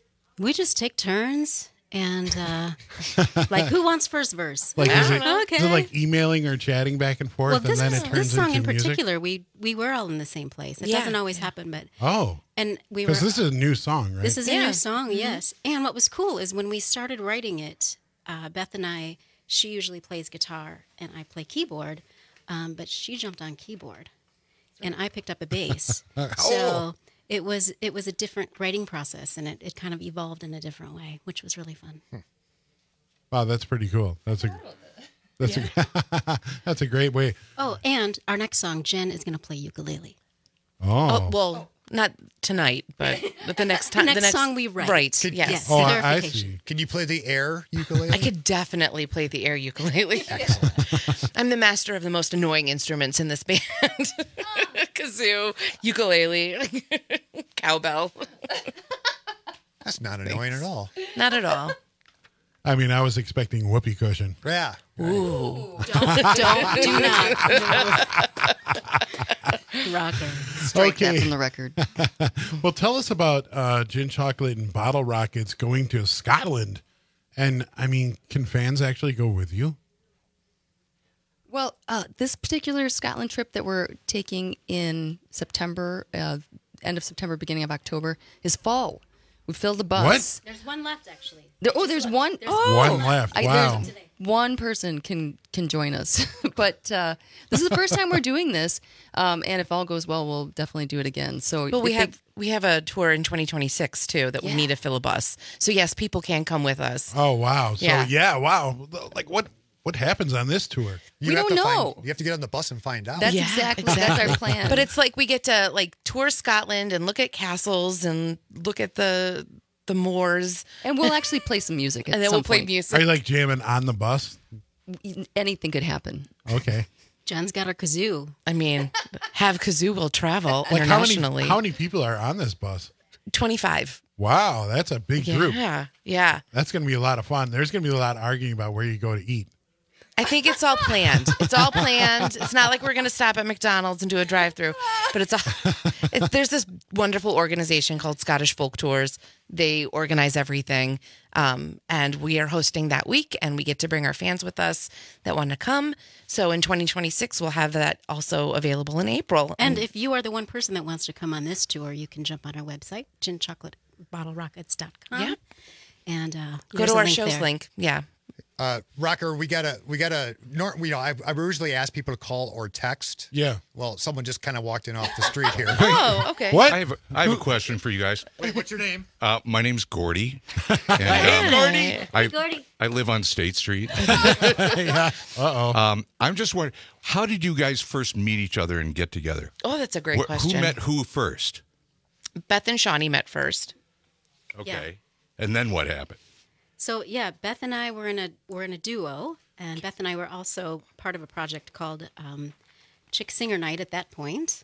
We just take turns and uh, like, who wants first verse? Like, is it, okay. is it like emailing or chatting back and forth, well, this and then is, it turns this song into in music? particular, we we were all in the same place. It Yeah. doesn't always happen, but Oh, and we were. because this is a new song, right? This is a Yeah. new song, Mhm. yes. And what was cool is when we started writing it, uh, Beth and I, she usually plays guitar and I play keyboard, um, but she jumped on keyboard, and I picked up a bass. Oh. So it was it was a different writing process, and it, it kind of evolved in a different way, which was really fun. Wow, that's pretty cool. That's a that's a that's a great way. Oh, and our next song, Jen is going to play ukulele. Oh. well, not tonight, but but the next time. The next song we write. Right. Could- yes. yes, Oh, I- I clarification. see. Can you play the air ukulele? I could definitely play the air ukulele. I'm the master of the most annoying instruments in this band. Kazoo, ukulele, cowbell. That's not annoying at all. Not at all. I mean, I was expecting whoopee cushion. Yeah. Ooh. Don't, don't, do not. Rocker. Strike that from the record. Well, tell us about uh, Gin Chocolate and Bottle Rockets going to Scotland. And, I mean, can fans actually go with you? Well, uh, this particular Scotland trip that we're taking in September, uh, end of September, beginning of October, is fall. We filled the bus. What? There's one left, actually. There, oh, there's one. There's oh, One left. I- Wow. there's one person can can join us, but uh, this is the first time we're doing this, um, and if all goes well, we'll definitely do it again. So, But we if they- have we have a tour in twenty twenty-six too that we Yeah. need to fill a bus. So yes, people can come with us. Oh, wow. So, yeah, Yeah. wow. Like, what what happens on this tour? You We have don't to find- know. you have to get on the bus and find out. That's exactly, that's our plan. But it's like we get to like tour Scotland and look at castles and look at the the moors, and we'll actually play some music. At and then some we'll play point. music. Are you like jamming on the bus? Anything could happen. Okay. Jen's got her kazoo. I mean, have kazoo will travel Like, how internationally. many, how many people are on this bus? twenty-five. Wow, that's a big group. Yeah, yeah. That's going to be a lot of fun. There's going to be a lot of arguing about where you go to eat. I think it's all planned. It's all planned. It's not like we're going to stop at McDonald's and do a drive-through, but it's, all, it's there's this wonderful organization called Scottish Folk Tours. They organize everything, um, and we are hosting that week, and we get to bring our fans with us that want to come. So in twenty twenty-six, we'll have that also available in April. And if you are the one person that wants to come on this tour, you can jump on our website, gin chocolate bottle rockets dot com. Yeah. And uh, go there's to a our link show's there. link. Yeah. Uh, Rocker, we gotta, we gotta. Nor, you know, I, I usually ask people to call or text. Yeah. Well, someone just kind of walked in off the street here. Oh, okay. What? I have, a, I have a question for you guys. Wait, what's your name? Uh, my name's Gordy. And, um, Gordy. I, Gordy. I live on State Street. Yeah. Uh-oh. Um, I'm just wondering, how did you guys first meet each other and get together? Oh, that's a great Wh- question. Who met who first? Beth and Shawnee met first. Okay. And then what happened? So yeah, Beth and I were in a were in a duo, and Beth and I were also part of a project called um, Chick Singer Night at that point.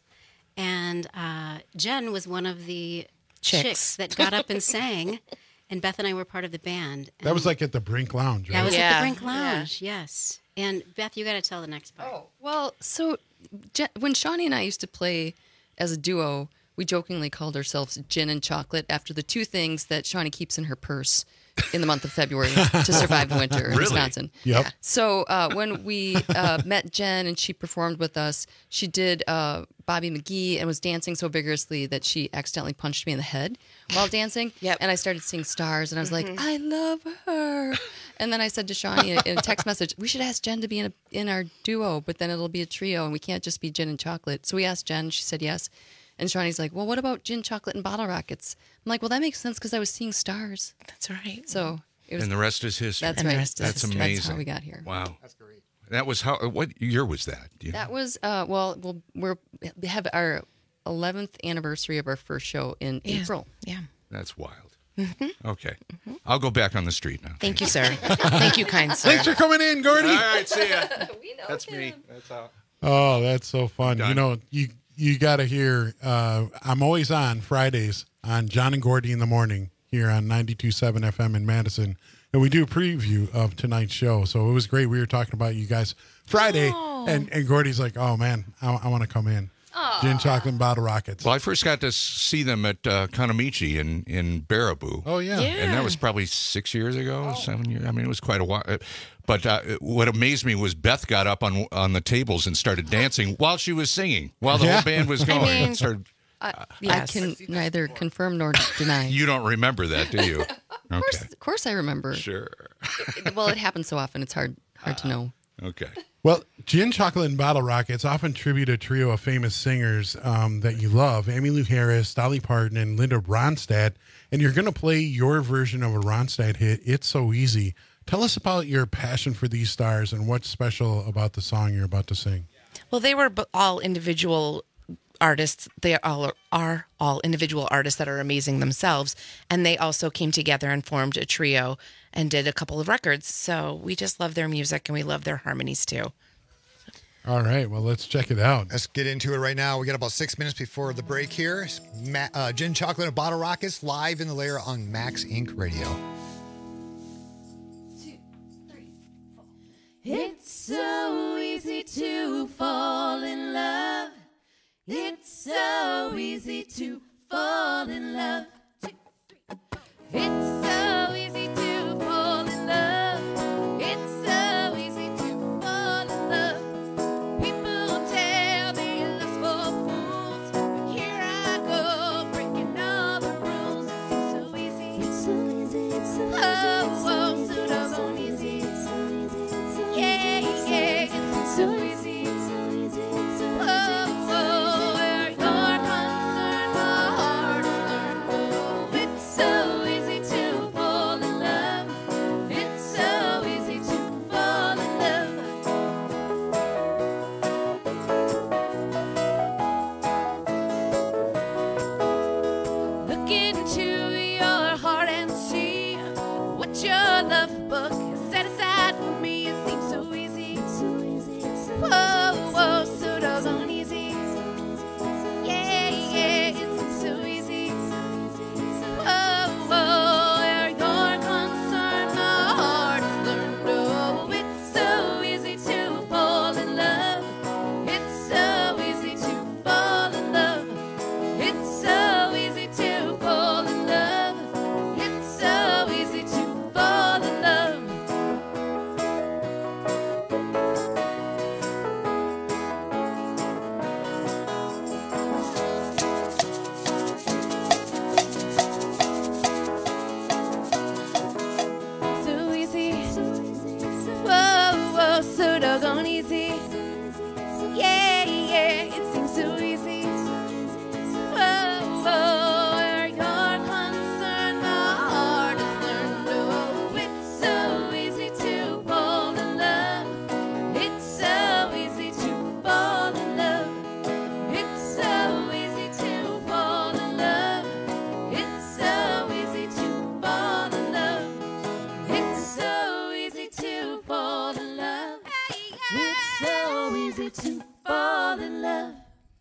And uh, Jen was one of the Chicks. chicks that got up and sang, and Beth and I were part of the band. That was And like at the Brink Lounge, right? that was at Yeah. the Brink Lounge, yes. And Beth, you got to tell the next part. Oh, well, so Je- when Shawnee and I used to play as a duo, we jokingly called ourselves Gin and Chocolate after the two things that Shawnee keeps in her purse in the month of February to survive the winter in Really? Wisconsin. Yep. So uh, when we uh, met Jen and she performed with us, she did uh, Bobby McGee and was dancing so vigorously that she accidentally punched me in the head while dancing. Yep. And I started singing Stars, and I was like, Mhm. I love her. And then I said to Shawnee in a, in a text message, we should ask Jen to be in, a, in our duo, but then it'll be a trio, and we can't just be Gin and Chocolate. So we asked Jen, she said yes. And Shawnee's like, well, what about Gin, Chocolate, and Bottle Rockets? I'm like, well, that makes sense because I was seeing stars. That's right. So it was. And the rest is history. That's And the right. rest is That's history. amazing. That's how we got here. Wow. That's great. That was how. What year was that? Do you That was uh, well, we'll we're, we have our eleventh anniversary of our first show in Yeah. April. Yeah. That's wild. Mhm. Okay. I'll go back on the street now. Thank you, sir. Thank you, kind sir. Thanks for coming in, Gordy. All right, see ya. That's me. That's how. Oh, that's so fun. Done. You know, you you got to hear, uh, I'm always on Fridays on John and Gordy in the morning here on ninety-two point seven F M in Madison. And we do a preview of tonight's show. So it was great. We were talking about you guys Friday. Oh. And, and Gordy's like, oh, man, I, I want to come in. Gin, Chocolate, and Bottle Rockets. Well, I first got to see them at uh, Kanamichi in, in Baraboo. Oh, yeah. Yeah. And that was probably six years ago, seven years. I mean, it was quite a while. But uh, what amazed me was Beth got up on on the tables and started dancing while she was singing, while the Yeah. whole band was I going. mean- And started, I, Yes. I can neither confirm nor deny. you don't remember that, do you? Of course, of course, I remember. Sure. Well, it happens so often; it's hard hard to know. Okay. Well, Gin, Chocolate, and Bottle Rockets often tribute a trio of famous singers um, that you love, Emmylou Harris, Dolly Parton, and Linda Ronstadt. And you're going to play your version of a Ronstadt hit, It's So Easy. Tell us about your passion for these stars and what's special about the song you're about to sing. Well, they were b- all individual artists. They all are all individual artists that are amazing themselves. And they also came together and formed a trio and did a couple of records. So we just love their music and we love their harmonies too. All right, well, let's check it out. Let's get into it right now. We got about six minutes before the break here. Ma- uh, Gin, Chocolate, and Bottle Rockets live in the lair on Max Inc Radio. It's so easy to fall in love. It's so easy to fall in love. It's so easy to fall in love. It's so easy to fall in love. People tell me lust for fools, but here I go breaking all the rules. It's so easy. It's so easy. It's so easy. Oh, oh, so doggone easy. Yeah, yeah, it's so easy. It's so easy. It's so easy. Oh, oh, where you're concerned, my heart is learned. Oh, it's so easy to fall in love. It's so easy to fall in love. Look into your heart and see what your love book has set aside for me. It seems so easy. It's so easy. It's so whoa, whoa, so doggone easy. Yeah, yeah, it's so easy. Whoa, whoa, where you're concerned, my heart has learned. Oh, it's so easy to fall in love. It's so easy to fall in love. It's so easy to fall in love. It's so easy to fall in love. So easy. Whoa, whoa, so doggone easy. Yeah, yeah, it seems so easy. Whoa, whoa, where you're concerned, my heart has learned. Oh, it's so easy to fall in love. It's so easy to fall in love. It's so easy to fall in love. It's so easy to fall in love. It's so easy to fall in love. It's so easy to fall in love.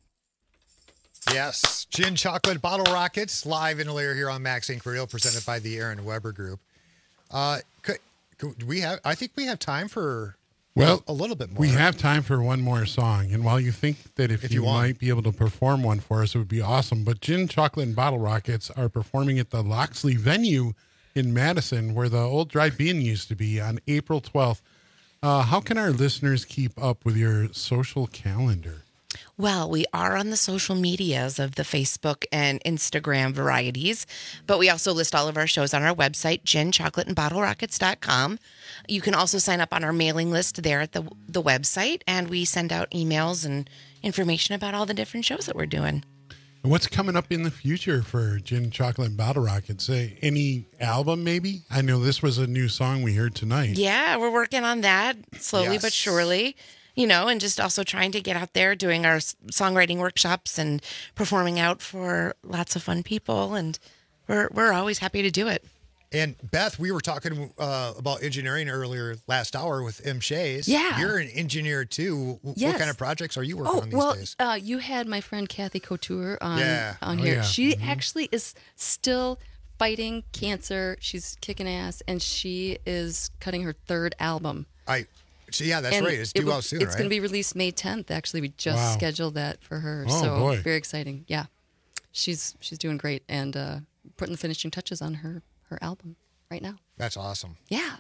Yes, Gin, Chocolate, Bottle Rockets live in the lair here on Max Inc Radio, presented by the Aaron Weber Group. Uh, could, could we have? I think we have time for Well, a, a little bit more. We have time for one more song. And while you think that if, If you, you want. might be able to perform one for us, it would be awesome. But Gin, Chocolate, and Bottle Rockets are performing at the Loxley venue in Madison, where the old drive-in used to be, on April twelfth. Uh, how can our listeners keep up with your social calendar? Well, we are on the social medias of the Facebook and Instagram varieties, but we also list all of our shows on our website, gin chocolate and bottle rockets dot com. You can also sign up on our mailing list there at the the website, and we send out emails and information about all the different shows that we're doing. And what's coming up in the future for Gin, Chocolate, and Bottle Rockets? Uh, any album, maybe? I know this was a new song we heard tonight. Yeah, we're working on that slowly Yes. but surely, you know, and just also trying to get out there doing our s- songwriting workshops and performing out for lots of fun people. And we're, we're always happy to do it. And Beth, we were talking uh, about engineering earlier last hour with M. Shays. Yeah. You're an engineer too. W- Yes. What kind of projects are you working Oh on these well, days? uh, you had my friend Kathy Couture on Yeah. on Oh, here. yeah. She Mhm. actually is still fighting cancer. She's kicking ass, and she is cutting her third album. I, so yeah, that's And right. It's it due will- out soon, It's right? going to be released May tenth. Actually, we just Wow. scheduled that for her. Oh, so boy. very exciting. Yeah, she's she's doing great and uh, putting the finishing touches on her her album right now. That's awesome. Yeah.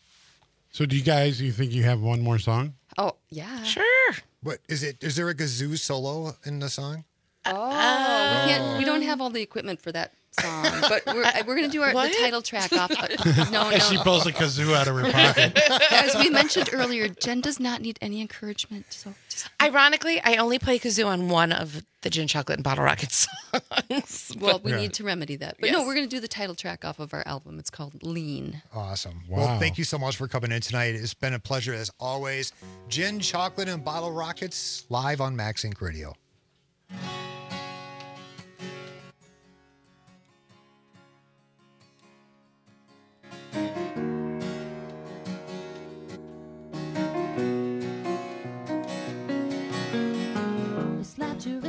So do you guys, you think you have one more song? Oh yeah. Sure. What is it? Is there a kazoo solo in the song? Oh, we, can't, we don't have all the equipment for that song, but we're we're going to do our the title track off. No, no. As she pulls a kazoo out of her pocket. As we mentioned earlier, Jen does not need any encouragement. So just Ironically, I only play kazoo on one of the Gin, Chocolate, and Bottle Rockets songs. well, we But- need to remedy that. But Yes. no, we're going to do the title track off of our album. It's called Lean. Awesome. Wow. Well, thank you so much for coming in tonight. It's been a pleasure as always. Gin, Chocolate, and Bottle Rockets live on Max Inc Radio.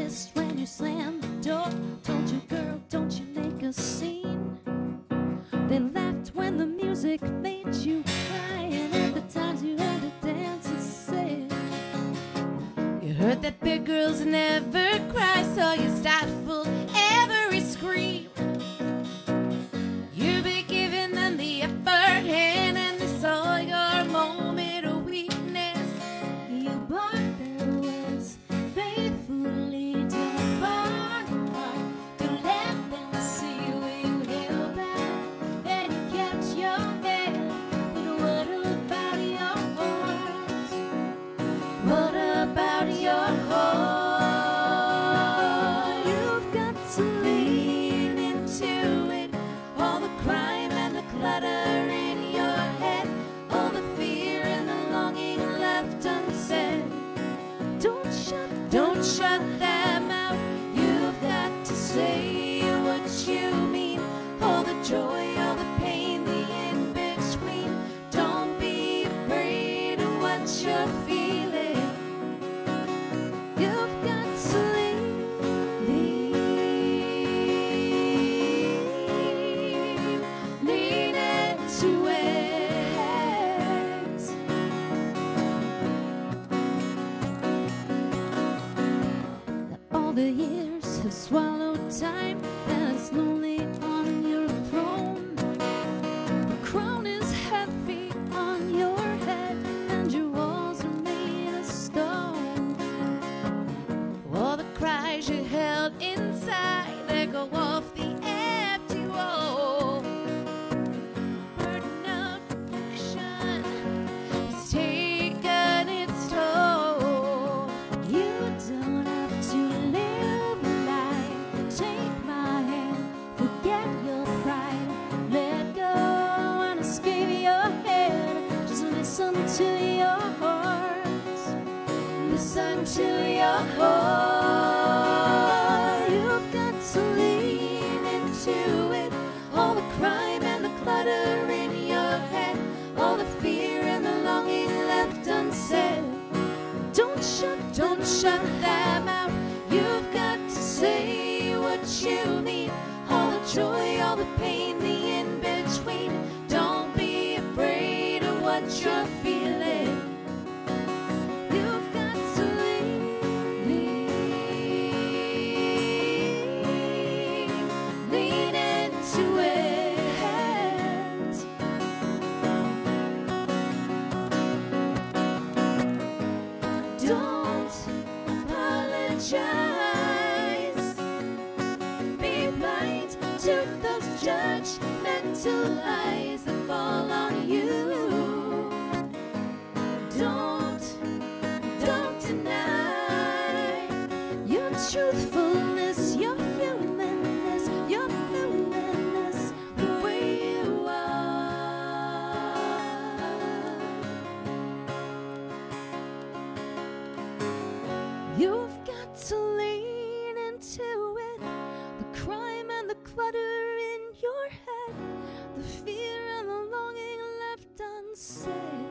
notice when you slam the door. Told you, girl, don't you make a scene. They laughed when the music made you cry, and at the times you had to dance and say. You heard that big girls never cry, so you stifled every scream. You be giving them the upper hand, and they saw your moment of weakness. You bought their words faithfully to the bottom part to let them see where you held back, and you kept your head. But what about your heart? What about your heart? You've got to lean into it. All the crime and the clutter in your head, all the fear and the longing left unsaid. Don't shut, don't shut them out. You've got to say what you mean. All the joy, all the pain, the in between. Don't be afraid of what you're feeling. You've got to lean, lean, lean into it. All the years have swallowed time, and it's lonely on your throne. The crown is heavy on your head, and your walls are made of stone. All the cries you held inside, they go off the empty wall. Burden of fiction has taken its toll. You don't have to live a lie. Take my hand, forget your pride. Let go and escape your head. Just listen to your heart. Listen to your heart. You've got to lean into it. All the crime and the clutter in your head, all the fear and the longing left unsaid. Don't shut, don't shut them out. You've got to say what you mean. All the joy, all the pain, the in between. Don't be afraid of what you're feeling. You've got to lean, lean, lean into it. Don't apologize. Be blind to those judgmental eyes that fall on you. Don't, don't deny your truthfulness, your humanness, your humanness, the way you are. You've got to lean into it. The crime and the clutter in your head, the fear and the longing left unsaid.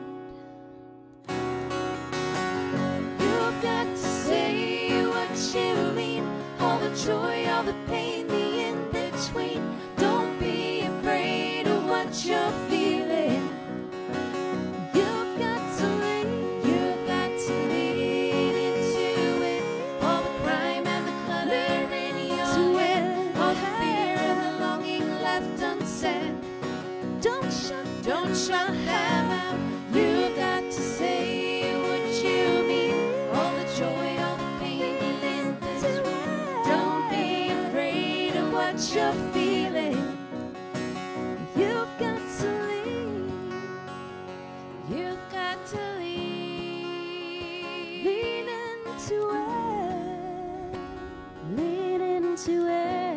You've got to say what you mean. All the joy, all the pain, the in between. Don't be afraid of what you're feeling. You've got to lean, you've got to lean into it. All the crime and the clutter in your head, all the fear and the longing left unsaid. Don't shut, don't shut them out. You've got to say what you mean. All the joy, all the pain, the in between. Don't be afraid of what you're feeling. You've got to lean. You've got to lean. Lean into it. Lean into it.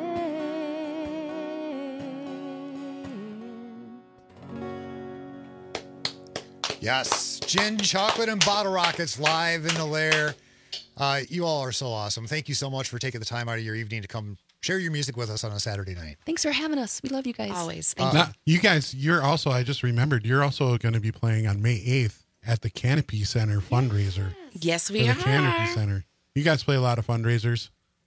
Yes, Gin, Chocolate, and Bottle Rockets live in the lair. Uh, you all are so awesome. Thank you so much for taking the time out of your evening to come share your music with us on a Saturday night. Thanks for having us. We love you guys. Always. Uh, now, you guys, you're also, I just remembered, you're also going to be playing on May eighth at the Canopy Center fundraiser. Yes, we for are. the Canopy Center. You guys play a lot of fundraisers.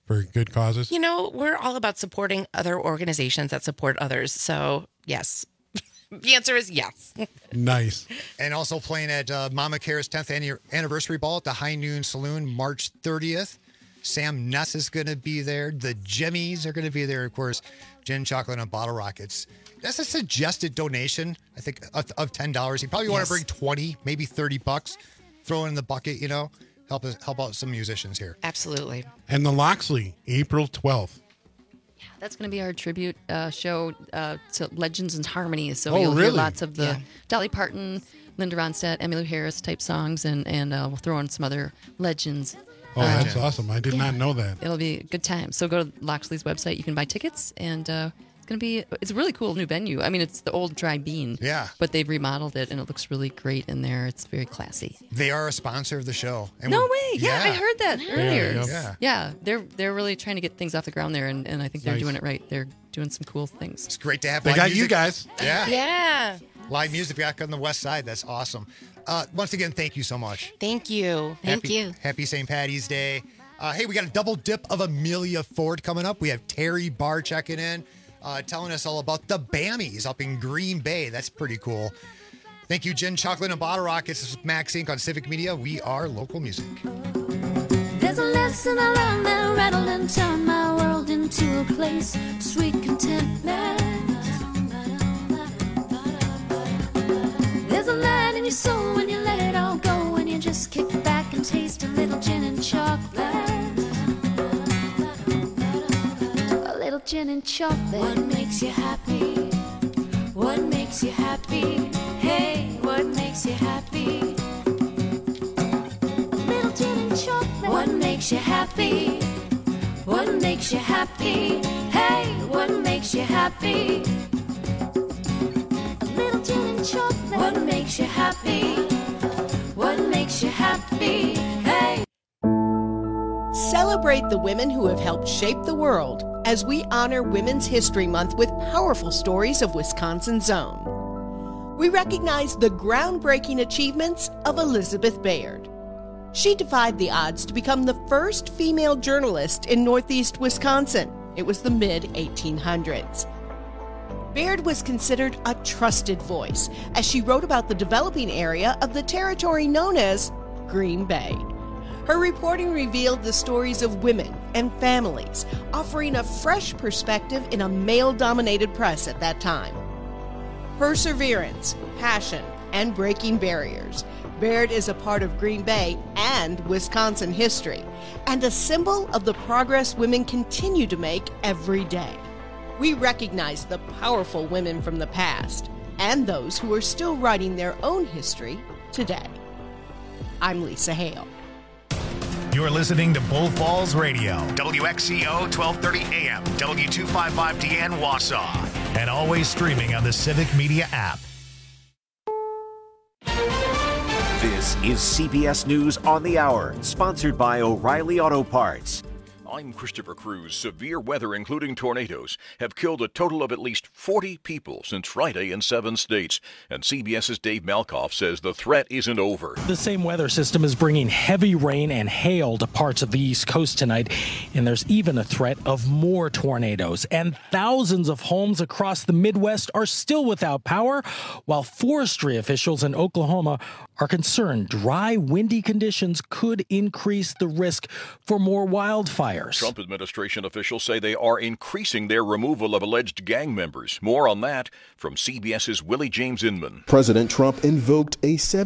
for good causes? You know, we're all about supporting other organizations that support others. So, yes. The answer is yes. Nice. And also playing at uh, Mama Care's tenth anniversary ball at the High Noon Saloon, March thirtieth. Sam Ness is going to be there. The Jimmies are going to be there. Of course, Gin, Chocolate, and Bottle Rockets. That's a suggested donation, I think, of, of ten dollars. You probably want Yes. to bring twenty, maybe thirty bucks. Throw it in the bucket, you know. Help us, help out some musicians here. Absolutely. And the Loxley, April twelfth. That's going to be our tribute uh, show uh, to Legends and Harmonies. So Oh, you'll hear really? lots of the Yeah. Dolly Parton, Linda Ronstadt, Emmylou Harris type songs, and and uh, we'll throw in some other legends. Oh, that's awesome. I did not know that. It'll be a good time. So go to Loxley's website. You can buy tickets, and uh, it's going to be it's a really cool new venue. I mean, it's the old Dry Bean. Yeah. But they've remodeled it, and it looks really great in there. It's very classy. They are a sponsor of the show. And No we're- way! Yeah, I heard that earlier. Yeah, yeah. Yeah, they're they're really trying to get things off the ground there, and, and I think they're Nice. doing it right. They're doing some cool things. It's great to have They live got you music. guys. Yeah. Yeah. Live music back on the west side. That's awesome. Uh, once again, thank you so much. Thank you. Happy, Happy Saint Patty's Day. Uh, hey, we got a double dip of Amelia Ford coming up. We have Terry Barr checking in, uh, telling us all about the Bammies up in Green Bay. That's pretty cool. Thank you, Gin, Chocolate, and Bottle Rockets. This is Max Inc on Civic Media. We are local music. There's a lesson I learned that rattled and turned my world into a place of sweet contentment. There's a light in your soul when you let it all go, when you just kick back and taste a little gin and chocolate. A little gin and chocolate. What makes you happy? What makes you happy? Hey, what makes you happy? Little gin and chocolate. What makes you happy? What makes you happy? Hey, what makes you happy? A little gin and chocolate. What makes you happy? What makes you happy? Hey. Celebrate the women who have helped shape the world as we honor Women's History Month with powerful stories of Wisconsin's own. We recognize the groundbreaking achievements of Elizabeth Bayard. She defied the odds to become the first female journalist in Northeast Wisconsin. It was the mid eighteen hundreds. Bayard was considered a trusted voice as she wrote about the developing area of the territory known as Green Bay. Her reporting revealed the stories of women and families, offering a fresh perspective in a male-dominated press at that time. Perseverance, passion, and breaking barriers. Bayard is a part of Green Bay and Wisconsin history, and a symbol of the progress women continue to make every day. We recognize the powerful women from the past and those who are still writing their own history today. I'm Lisa Hale. You're listening to Bull Falls Radio, W X C O twelve thirty A M, W two fifty-five D N Wausau, and always streaming on the Civic Media app. This is C B S News on the Hour, sponsored by O'Reilly Auto Parts. I'm Christopher Cruz. Severe weather, including tornadoes, have killed a total of at least forty people since Friday in seven states. And CBS's Dave Malkoff says the threat isn't over. The same weather system is bringing heavy rain and hail to parts of the East Coast tonight, and there's even a threat of more tornadoes. And thousands of homes across the Midwest are still without power, while forestry officials in Oklahoma are concerned dry, windy conditions could increase the risk for more wildfires. Trump administration officials say they are increasing their removal of alleged gang members. More on that from CBS's Willie James Inman. President Trump invoked a